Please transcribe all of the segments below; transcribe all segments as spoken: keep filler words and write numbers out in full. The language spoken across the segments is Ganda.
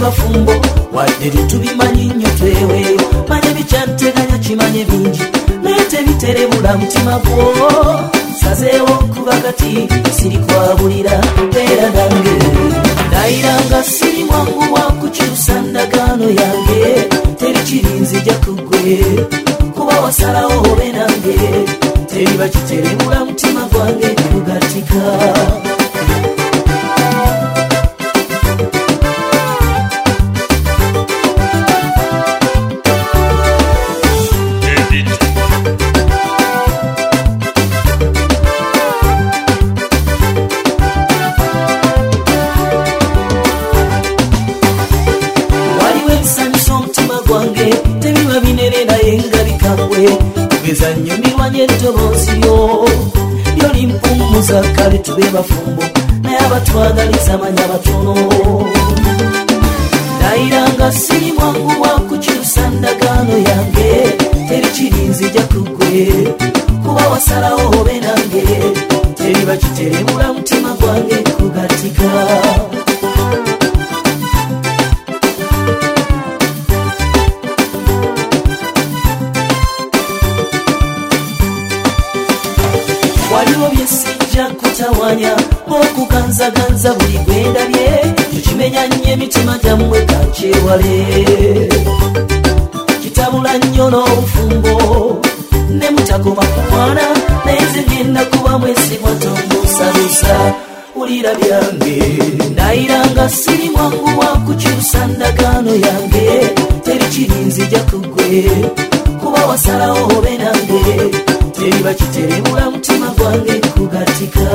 bafumbo wadde tubimanyi nnyo tweweeyo manye bikyanteganya kimanye bingi naye tebiterebula mutima gwo sazeewo kuba kati sirikwabulira beera nange ndayiranga siri mwangu wakukyusa ndagaano yange teri kirinzija kugwe kuba wasalawo obe nange teriba kiterebula mutima gwange kugatika kugeza nyumirwa nyentoboozi yo yoli mpumuza kale tube bafumbo naye abatwagaliza manya batono ndayiranga siri mwangu wakukyusa ndagaano yange teri kirinzija kugwe kuba wasalawo obe nange teriba kiterebula mutima gwange kugatika waliwo byesijja kutawanya okuganzaganza buli gwendabye tukimenya nnyo emitima gyammwe kankyewale kitabula nnyo n'obufumbo ne mutakoma kumwana naye nze ngenda kuba mwesigwa tombusabusa wulira byange ndayiranga siri mwangu wakukyusa ndagaano yange teri kirinzija kugwe kuba wasalawo obe nange teriba kiterebula mutima gwange kugatika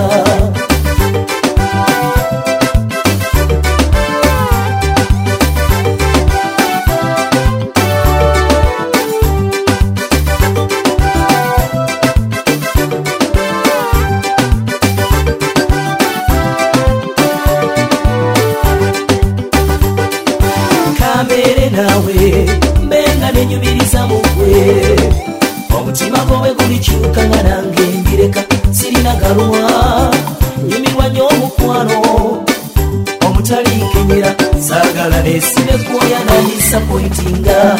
kamere nawe mbenga nenyumiriza mugwe omutima gwowe gulikyuka nga nange mbireka sirina galumwa nyumirwa nnyo omukwano omutaliikenyera saagala neesibe kwoya nandisappointinga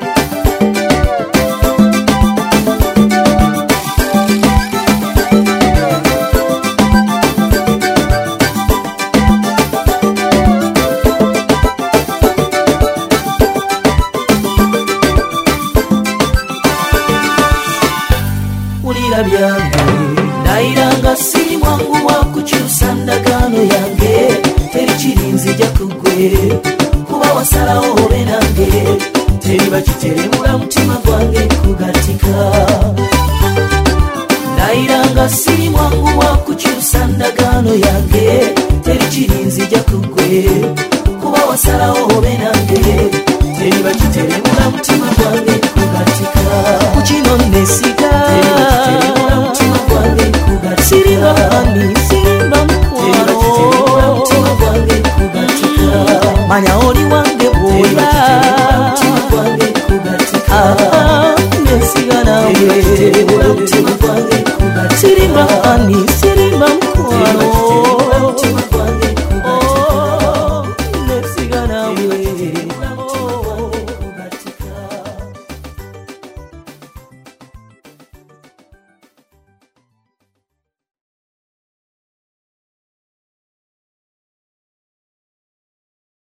ndayiranga siri mwangu wakukyusa ndagaano yange teri kirinzija kugwe kuba wasalawo obe nange teriba kiterebula mutima gwange kugatika ndayiranga siri mwangu wakukyusa ndagaano yange teri kirinzija kugwe kuba wasalawo obe nange